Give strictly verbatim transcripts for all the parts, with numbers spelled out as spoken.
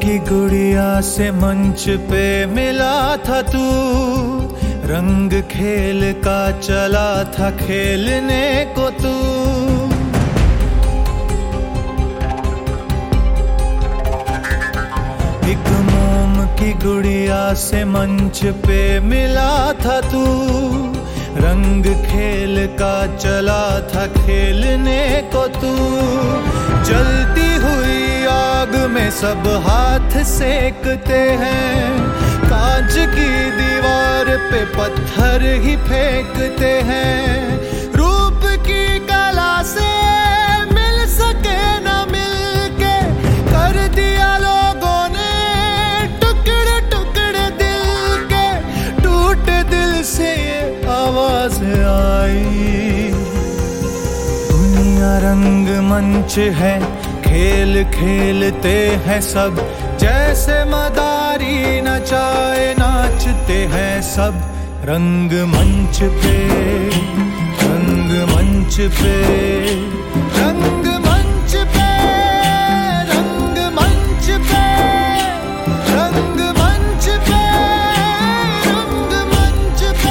की गुड़िया से मंच पे मिला था तू, रंग खेल का चला था खेलने को तू। एक मोम की गुड़िया से मंच पे मिला था तू, रंग खेल का चला था खेलने को तू। जलती हुई आग में सब हाथ सेकते हैं, कांच की दीवार पे पत्थर ही फेंकते हैं। रूप की कला से मिल सके ना मिलके, कर दिया लोगों ने टुकड़े टुकड़े दिल के। टूटे दिल से ये आवाज आई, दुनिया रंग मंच है, खेल खेलते हैं सब, जैसे मदारी नचाए नाचते हैं सब। रंग मंच पे, रंग मंच पे, रंग मंच पे, रंग मंच पे, रंग मंच पे, रंग मंच पे।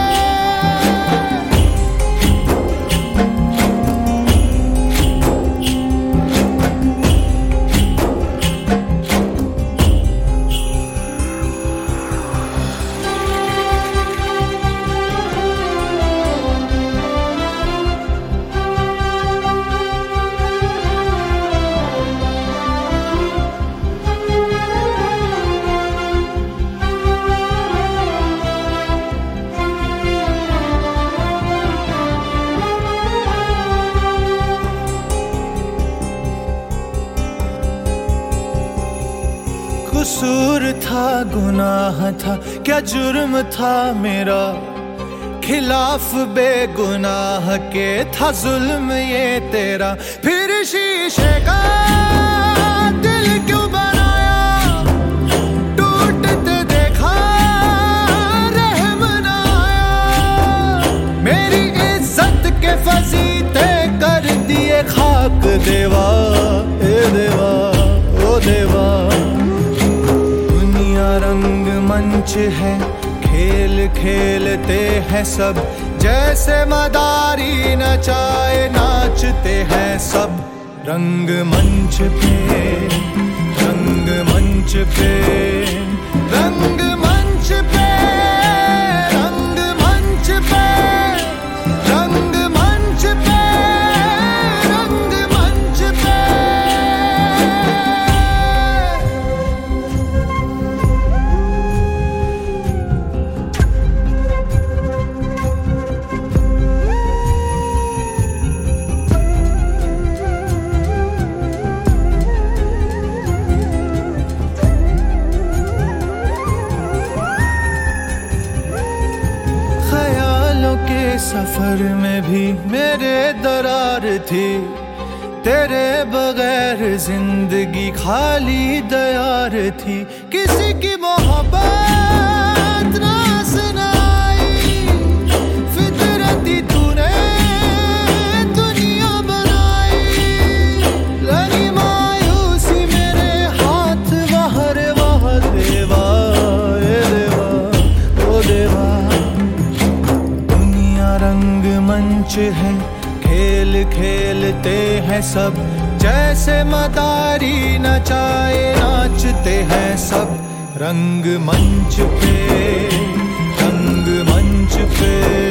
कसूर था, गुनाह था, क्या जुर्म था मेरा, खिलाफ बेगुनाह के था जुल्म ये तेरा। फिर शीशे का दिल क्यों बनाया, टूटते देखा रहम ना आया। मेरी इज्जत के फजीते कर दिए खाक देवा, ए देवा ओ देवा। रंग मंच है, खेल खेलते हैं सब, जैसे मदारी नचाए नाचते हैं सब। रंग मंच पे, रंग मंच पे, रंग मंच पे, रंग मंच पे, रंग मंच पे, रंग मंच पे। सफर में भी मेरे दरार थी, तेरे बगैर जिंदगी खाली दयार थी। किसी की मोहब्बत ना सुनाई, फितरती तूने दुनिया बनाई। लगी मायूसी मेरे हाथ वहर वह देवा, ए देवा ओ देवा। रंग मंच है, खेल खेलते हैं सब, जैसे मदारी नचाए नाचते हैं सब। रंग मंच पे, रंग मंच पे।